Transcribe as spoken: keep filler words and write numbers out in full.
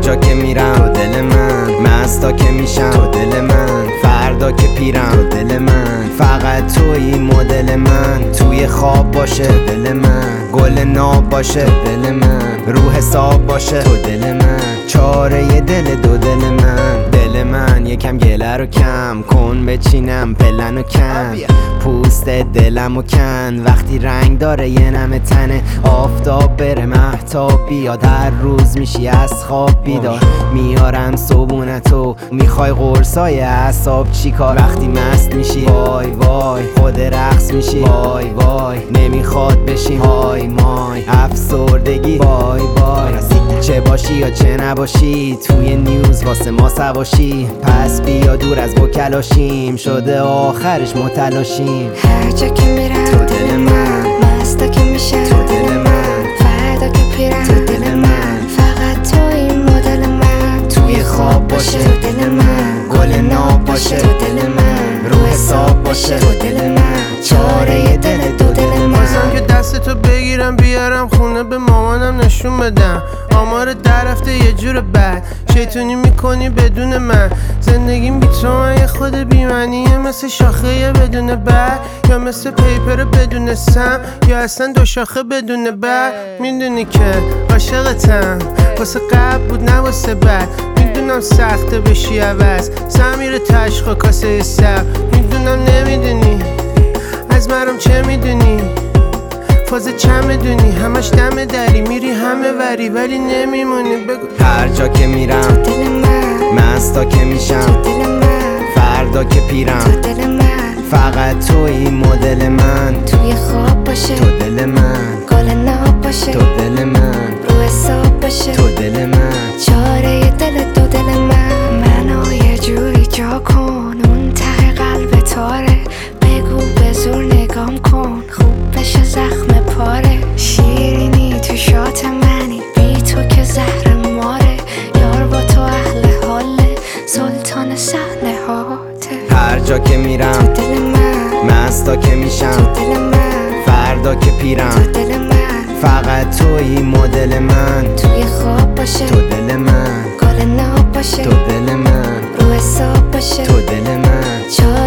جا که میرم تو دل من، مستا که میشم تو دل من، فردا که پیرم تو دل من، فقط توی مدل من، توی خواب باشه تو دل من، گل ناب باشه تو دل من، رو حساب باشه تو دل من، چاره دل دو دل من. دل من یکم گله رو کم کن، بچینم پلن و کن، پوست دلم و کن، وقتی رنگ داره یه نم تنه، آفتاب بره مهتاب بیاد، هر روز میشی از خواب بیدار، میارم صبونتو، میخوای قرصای اعصاب چیکار، وقتی مست میشی وای وای خود رقص میشی وای وای، نمیخواد بشی های مای، افسردگی وای وای، چه باشی یا چه نباشی توی نیوز واسه ما سواشی، پس بیا دور از بکلاشیم، شده آخرش متلاشیم. هر جا که میرم تو دل من، مستا که میشم تو دل من، فردا که پیرم تو دل من، فقط تو این مدل من، توی خواب باشه تو دل من، گل ناب باشه تو دل من، رو حساب باشه تو دل من، چاره دل دو دل من. بازم که دستتو بگیرم بیارم خونه به مامانم نشون بدم، آمار در رفته یه جور بد، شیطونی میکنی بدون من، زندگیم بی تو من یه خود بیمنیه، مثل شاخه بدون بر، یا مثل پیپر بدون سم، یا اصلا دو شاخه بدون بر. میدونی که عاشقتم، واسه قبل بود نه واسه بعد، میدونم سخته بشی عوض، سمیر تشخ و کاسه سر، میدونم نمیدونی از مرم چه میدونی، فاز چه میدونی، همش دم دری، میری همه وری ولی نمیمونی. بگو هر جا که میرم دل من، مستا که میشم دل من، فردا که پیرم تو دل من، فقط توی مدل من، توی خواب باشه تو دل من، گل ناب باشه تو دل من، رو حساب باشه تو دل من، چاره دل دو دل من. منو یه جوری جا کن اون ته قلب تاره، بگو به زور نگام کن خوب بشه زخم پاره، شیرینی تو شات منی بی تو که زهر ماره، یار با تو اهل حاله سلطان صحنه هاته. هر جا که میرم دل من، مستا که میشم دل من، فردا که پیرم دل من، فقط توی مدل من، توی خواب باشه تو دل من، گل ناب باشه تو دل من، رو حساب باشه تو دل من، چاره